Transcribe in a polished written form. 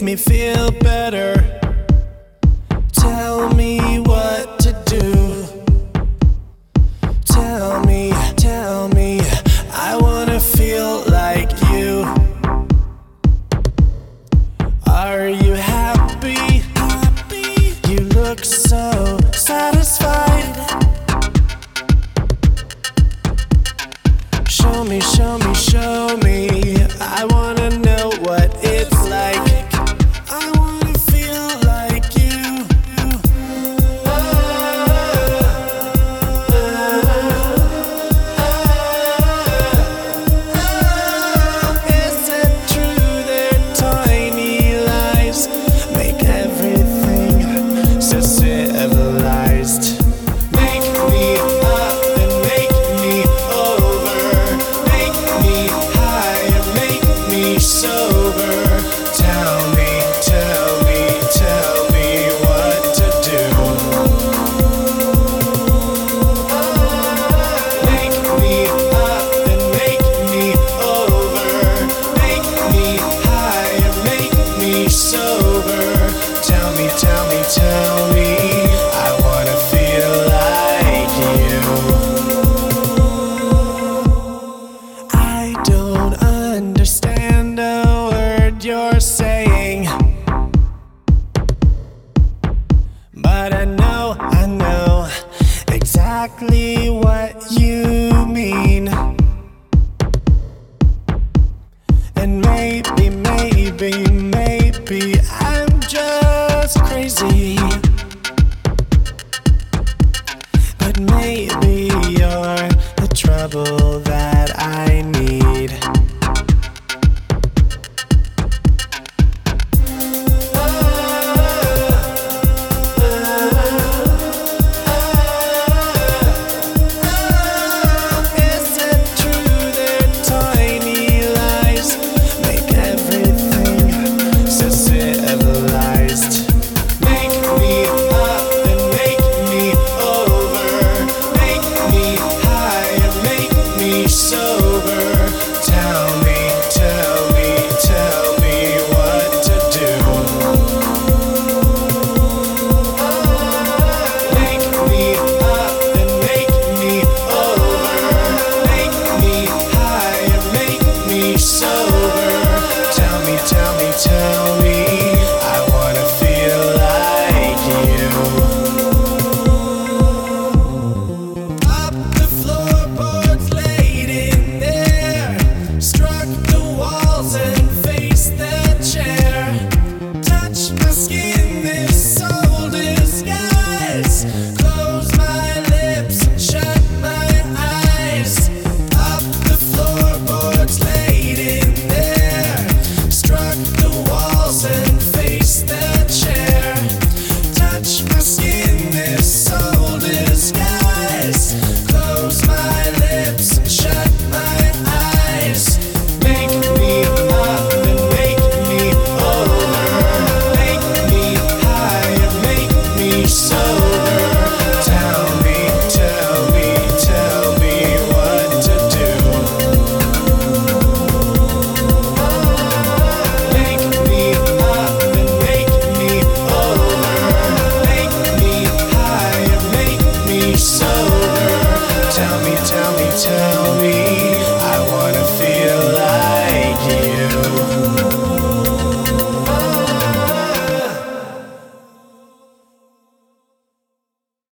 me feel better. Tell me what to do. Tell me, I wanna feel like you. Are you happy? You look so satisfied. Show me, I wanna know what it's like. I wanna feel like you. Is it true their tiny lies make everything so civilized? Make me up and make me over. Make me high and make me sober. Tell me what to do. Make me up and make me over. Make me high and make me sober. Tell me, I wanna feel like you. I don't understand a word you're saying, but I know exactly what you mean. And maybe I'm just crazy, but maybe you're the trouble that I need. Is it true their tiny lies make everything so civilized? Make me up and make me over. Make me high and make me sober. Tell me what to do. Make me up and make me over. Make me high and make me sober. Tell me, I wanna feel like you. Up the floorboards laid in there, struck the walls and faced the chair. Touch my skin, this old disguise. Close my lips and shut my eyes. Up the floorboards laid in there, struck the walls and faced the chair. Touch my skin, this old disguise. Close my lips and shut my eyes. Make me up and make me over. Make me high and make me sober. Tell me what to do. Make me up and make me over. Make me high and make me sober. Tell me